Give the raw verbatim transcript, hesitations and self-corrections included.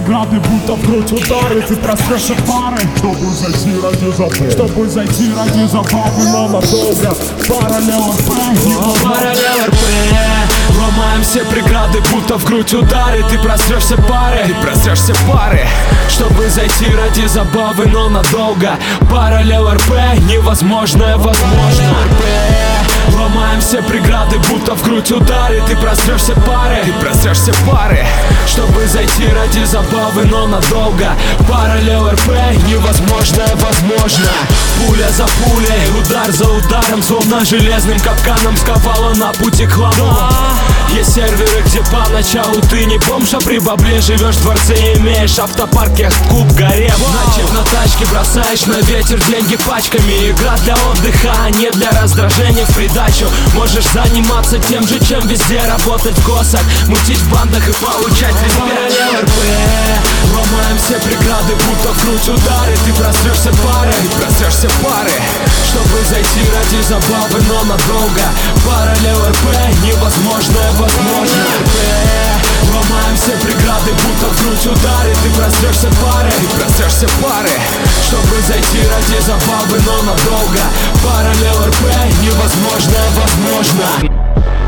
преграды, будто в грудь удары. Ты прострешь пары, чтобы зайти ради забавы, чтобы зайти ради забавы, но надолго. Параллел РП, параллел РП. Ломаем все преграды, будто в грудь удары. Ты прострешься пары, ты прострешься пары, чтобы зайти ради забавы, но надолго. Параллел РП, невозможное возможно. Ломаем все преграды, будто в грудь удары. Ты прострешься пары, ты прострешься пары, чтобы зайти ради забавы, но надолго. Параллел РП, невозможное возможно. Пуля за пулей, удар за ударом, словно железным капканом сковала на пути к хламу. Есть серверы, где поначалу ты не бомж, а при бабле живешь в дворце и имеешь автопарке куб горе. Начав на тачке, бросаешь на ветер деньги пачками. Игра для отдыха, а не для раздражения в придачу. Можешь заниматься тем же, чем везде, работать в госах, мутить в бандах и получать параллел РП. Ломаем все преграды, будто в грудь удары. Ты прострешься пары, ты прострешься пары, чтобы зайти ради забавы, но надолго. Параллел РП, невозможное возможно. Ломаем все преграды, будто в грудь удары. Ты прострешься пары, ты прострешься пары, чтобы зайти ради забавы, но надолго. Параллел РП, невозможное возможно.